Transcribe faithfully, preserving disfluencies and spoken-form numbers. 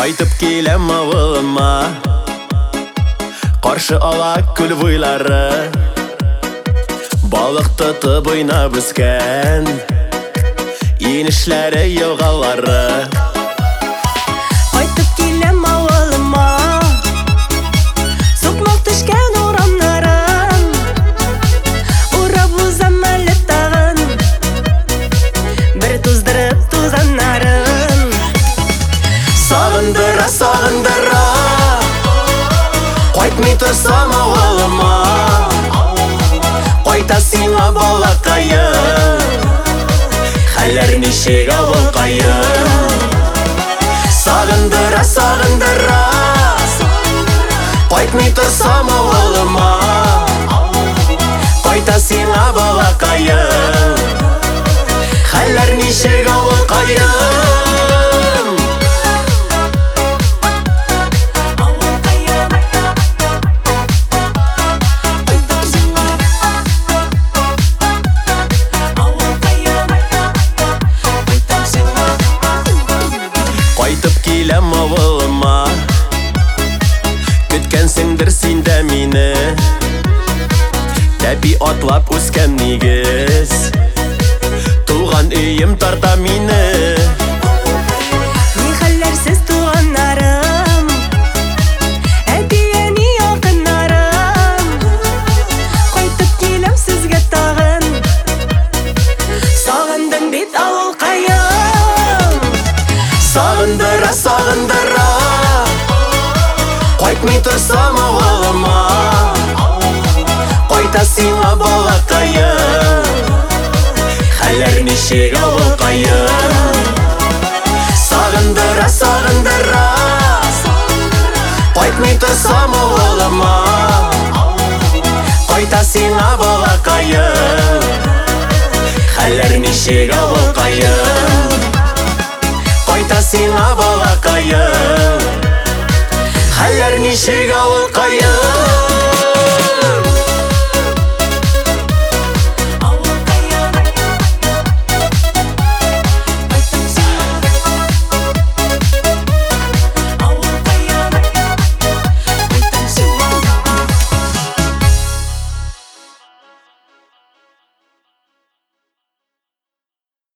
Кайтып келем авылыма, каршы ала күл буйлары, балық тотып ойнап үскән, инешләре елгалары. Кайтып келем авылыма, сукмак төшкән урамнарын, урап узам әле тагын, бер туздырып тузаннарын. Сагындыра, сагындыра, кайтмый торсам авылыма, кайта сиңа балакайым, хәлләр ничек авылкайым. Сагындыра, сагындыра, кайтмый торсам авылыма, кайта сиңа балакайым, хәлләр ничек авылкайым. Кайтып килем авылыма, көткәнсеңдер син дә мине, тәпи атлап үскән нигез, туган өем тарта мине. Ни хәлләрсез туганнарым, әти-әни якыннарым, кайтып килем сезгә тагын, сагындым бит авылкайым. Сагындыра, сагындыра, кайтмый торсам авылыма, кайта сиңа балакайым, хәлләр ничек авылкайым. Сагындыра, сагындыра, кайтмый торсам авылыма, кайта сиңа балакайым, хәлләр ничек авылкайым. Кайта сиңа балакайым, хәлләр ничек авылкайым.